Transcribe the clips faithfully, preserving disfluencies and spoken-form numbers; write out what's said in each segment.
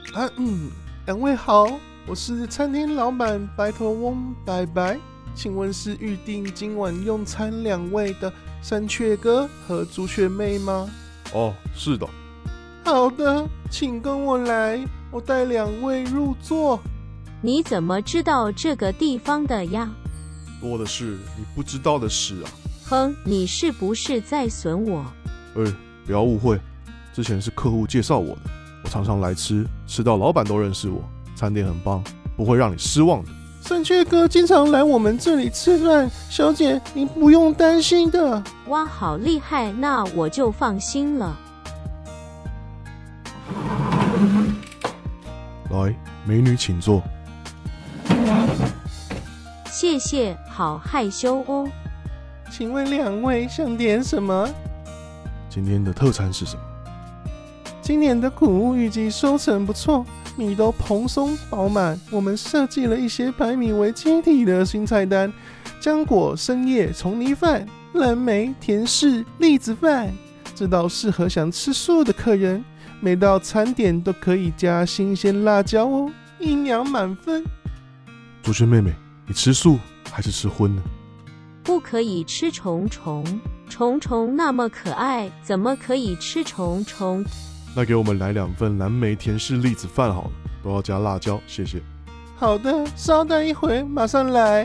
啊嗯，两位好，我是餐厅老板白头翁白白，请问是预定今晚用餐两位的山雀哥和朱雀妹吗？ 哦，是的。 好的，请跟我来，我带两位入座。 你怎么知道这个地方的呀？ 多的是你不知道的事啊。 哼，你是不是在损我？ 哎，不要误会，之前是客户介绍我的，我常常来吃，吃到老板都认识我，餐点很棒，不会让你失望的。 山雀哥经常来我们这里吃饭，小姐你不用担心的。 哇，好厉害，那我就放心了。 来，美女请坐。 谢谢，好害羞哦。 请问两位想点什么？ 今天的特餐是什么？ 今年的谷物预计收成不错，米都蓬松饱满。我们设计了一些白米为基底的新菜单：浆果、生叶、虫泥饭、蓝莓、甜柿、栗子饭。这道适合想吃素的客人，每道餐点都可以加新鲜辣椒哦，营养满分。 朱雀妹妹，你吃素还是吃荤呢？ 不可以吃虫虫，虫虫那么可爱，怎么可以吃虫虫？ 那给我们来两份蓝莓甜柿栗子饭好了，都要加辣椒，谢谢。 好的，稍等一会，马上来。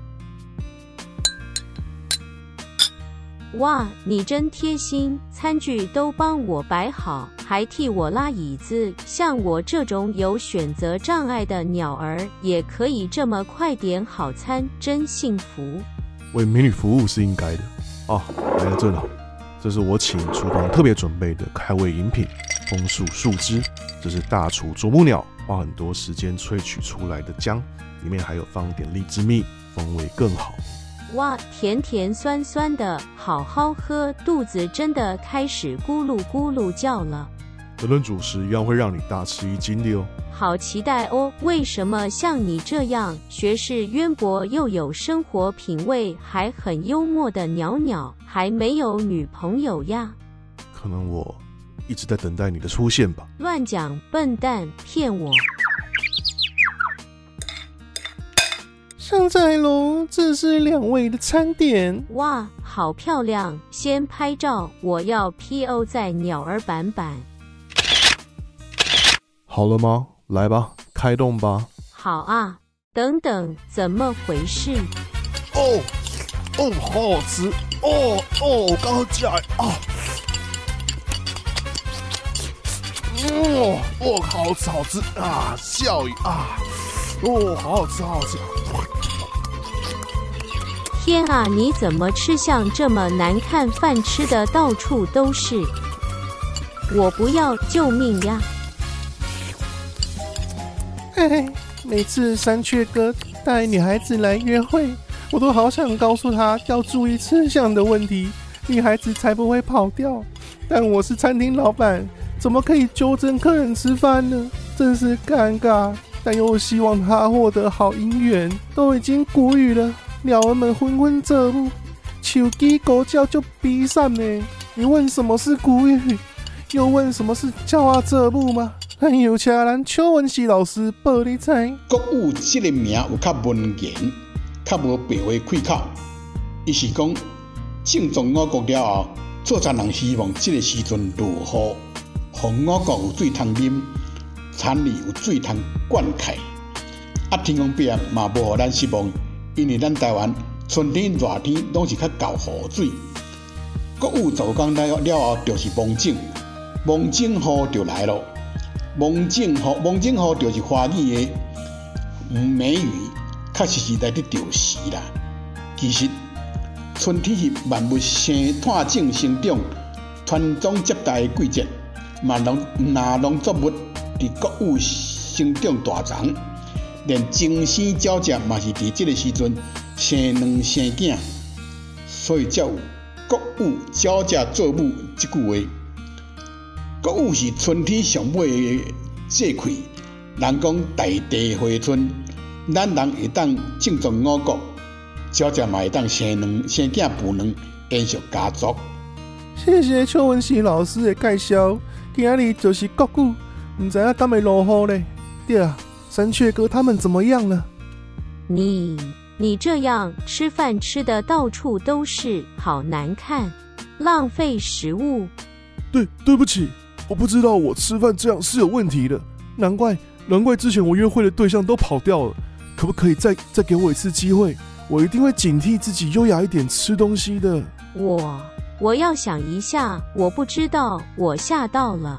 哇，你真贴心，餐具都帮我摆好，还替我拉椅子。像我这种有选择障碍的鸟儿，也可以这么快点好餐，真幸福。 为美女服务是应该的啊！来到这了，这是我请厨房特别准备的开胃饮品——枫树树枝。这是大厨啄木鸟花很多时间萃取出来的浆，里面还有放点荔枝蜜，风味更好。 哇，甜甜酸酸的，好好喝，肚子真的开始咕噜咕噜叫了。 这顿主食一样会让你大吃一惊的哦。 好期待哦！为什么像你这样学识渊博又有生活品味，还很幽默的鸟鸟，还没有女朋友呀？ 可能我一直在等待你的出现吧。 乱讲，笨蛋，骗我！ 上菜喽，这是两位的餐点。 哇，好漂亮！先拍照，我要 P O 在鸟儿板板。 好了吗？来吧，开动吧。 好啊，等等，怎么回事？ 哦哦，好好吃！哦哦，我刚刚起来啊！哦哦，好好吃，好吃啊！笑语啊！哦，好好吃，好好吃！ 天啊，你怎么吃相这么难看？饭吃的到处都是！我不要，救命呀！ 哎，每次山雀哥带女孩子来约会，我都好想告诉她要注意吃相的问题，女孩子才不会跑掉。但我是餐厅老板，怎么可以纠正客人吃饭呢？真是尴尬。但又希望她获得好姻缘，都已经谷雨了，鸟儿们纷纷遮目，手机狗叫就逼散呢。你问什么是谷雨，又问什么是叫啊遮目吗？还有请咱邱文熙老师报你知。 国语这个名有较文言，较无白话开口。伊是讲正宗五穀了后，做餐人希望这个时阵落雨，互五穀有水通啉，田里有水通灌溉。啊，天公伯嘛无互咱失望，因为咱台湾春天热天拢是较够雨水。国语十五天了了后，就是蒙景，蒙景雨就来了。蒙景雨，蒙景雨就是华语的美语，确实是来得着时啦。其实春天是万物生炭种生长、传宗接代的季节，嘛农那农作物伫国有生长大长，连精生鸟只嘛是伫这个时阵生卵生囝，所以才有国有鸟只做母这句话。国有是春天上尾的节气，人讲大地回春，咱人会当种种五穀，鸟只嘛会当生卵、生囝、孵卵，延续家族。 谢谢邱文熙老师的介绍，今日就是国语， 不知道敢会落雨嘞。对啊，山雀哥他们怎么样了？ 你你这样吃饭吃的到处都是，好难看，浪费食物。 对，对不起，我不知道我吃饭这样是有问题的，难怪难怪之前我约会的对象都跑掉了。可不可以再再给我一次机会？我一定会警惕自己优雅一点吃东西的。 我我要想一下，我不知道，我吓到了。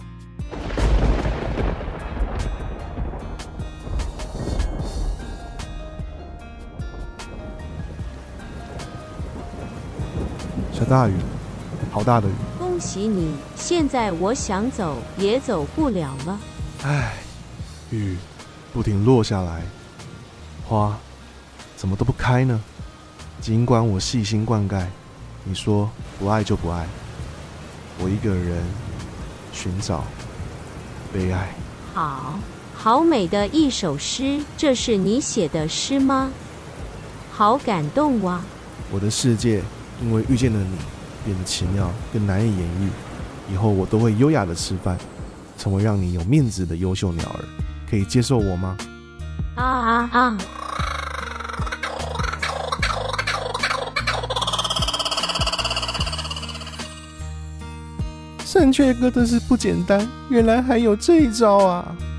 下大雨，好大的雨！ 恭喜你，现在我想走也走不了了。 唉，雨不停落下来，花怎么都不开呢？尽管我细心灌溉，你说不爱就不爱，我一个人寻找悲哀。 好好美的一首诗，这是你写的诗吗？好感动哇！ 我的世界因为遇见了你，变得奇妙，更难以言喻。以后我都会优雅的吃饭，成为让你有面子的优秀鸟儿。可以接受我吗？ 啊啊啊！ 山雀哥真是不简单，原来还有这一招啊！